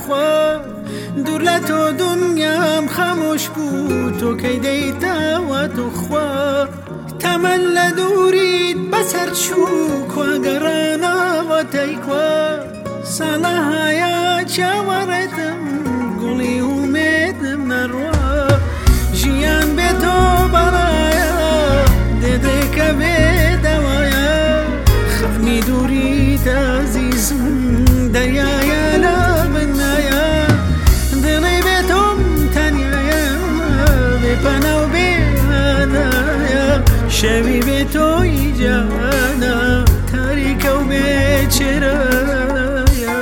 خوا دوور لە تۆ دنیام خەمۆش بوو تۆ کەی دەیتەوە توخوا تەمەن لە دووریت بەسەر چوو کواگەڕانەوە تەیکوا ساڵە هەیە چاوەڕێتم گوڵی ومێدم نەڕوا ژیان بێتۆ بەڵایە دێدێکە بێدەوایە خەمی دووریت ئازیزم دەریایە لە بنایە دڵی بێتۆم تەنیایە بێپەنە و بێهانایە شەوی بێتۆی جانە تاریکە و بێچێرایە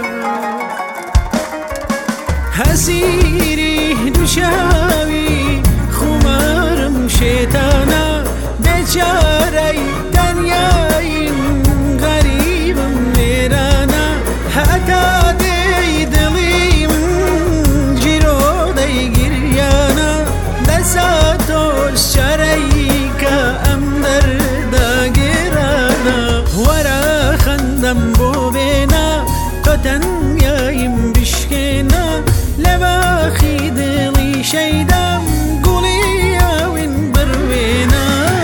هەسیری دووشاوی خومارم شێتانە بێچارەی دەنیایم غەریبم وێرانە هەتا دێی دڵیم جیرۆ دەیگریانە دەسا تۆش چارەیکە ئەم دەردە گێرانە وەرە خەندەم بۆ بێنە تۆ تەنیایم بشکێنە لە باخی دڵی شەیدام گوڵی ئاوین بڕوێنە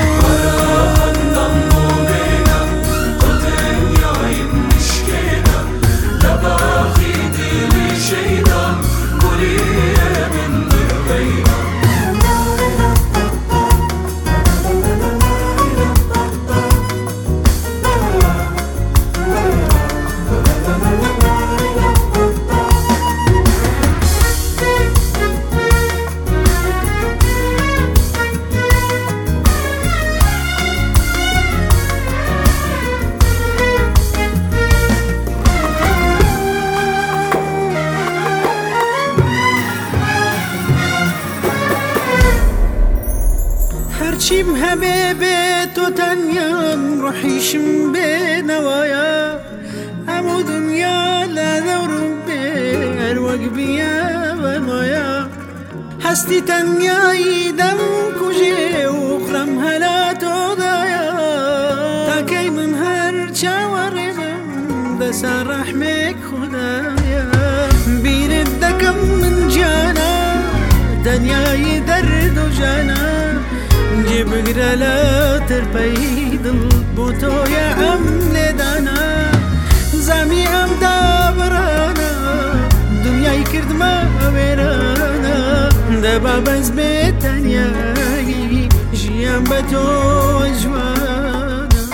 هەرچیم هەبێ بێت تۆ تەنیام ڕۆحیشم بێنەوەیە هەموو دنیا لە دەورم بێ هەروەک بیەوەمەیە هەستی تەنیایی دەم کوژێ و قڕم هەلا تۆدایە تاکەی من هەر چاوەڕێبم دەسا ڕەحمێک خودایە بیرت دەکەم من جانە دنیای دەرد و ژانە جێ بگرە لە ترپەی دڵ بۆ تۆیە ئەم لێدانە زامی ئەم دابڕانە دنیای کردمە وێرانە دەبا بەس بێت تەنیایی ژیان بە تۆ جوانە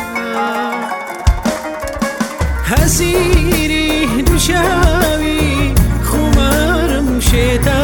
هەسیری دووشاوی خومارم شێتە